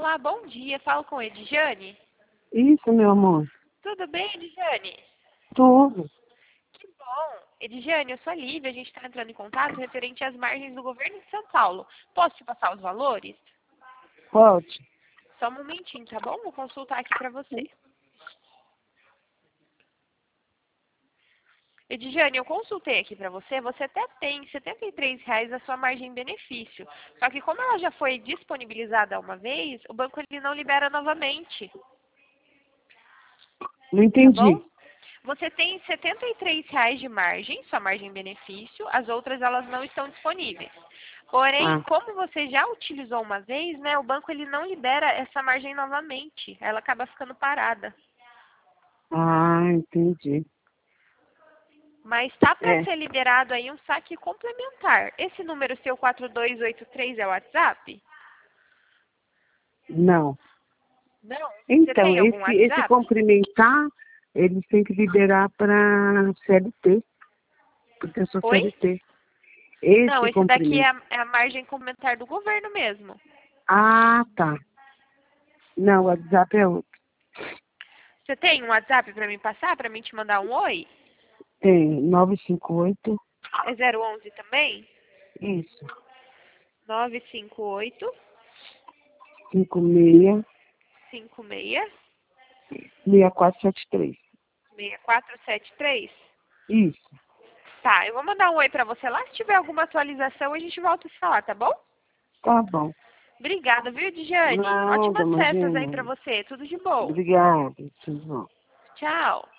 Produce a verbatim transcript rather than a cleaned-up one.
Olá, bom dia. Falo com Edjane. Isso, meu amor. Tudo bem, Edjane? Tudo. Que bom. Edjane, eu sou a Lívia. A gente está entrando em contato referente às margens do governo de São Paulo. Posso te passar os valores? Pode. Só um momentinho, tá bom? Vou consultar aqui para você. Edjane, eu consultei aqui para você, você até tem setenta e três reais a sua margem benefício. Só que como ela já foi disponibilizada uma vez, o banco ele não libera novamente. Não Tá bom? entendi. Você tem setenta e três reais de margem, sua margem benefício, as outras elas não estão disponíveis. Porém, Ah, como você já utilizou uma vez, né, o banco ele não libera essa margem novamente, ela acaba ficando parada. ah, entendi. Mas está para É, ser liberado aí um saque complementar. Esse número seu quatro dois oito três é o WhatsApp? não. Não. Você Então, tem algum esse, esse WhatsApp? complementar, eles têm que liberar para C L T, porque eu sou Oi? C L T. Não, Esse esse daqui é complemento. a, é a margem complementar do governo mesmo. Ah, tá. Não, o WhatsApp é outro. Você tem um WhatsApp para me passar, para mim te mandar um oi? Tem nove cinco oito, É zero onze também? isso, nove cinco oito, cinco seis, cinco seis, seis quatro sete três. seis quatro sete três. Isso, Tá, eu vou mandar um oi pra você lá. Se tiver alguma atualização, a gente volta a se falar, tá bom? tá bom. Obrigada, viu, Dijane? Nada, Ótimas festas aí imagina. pra você. Tudo de bom. Obrigada. Tudo bom. Tchau.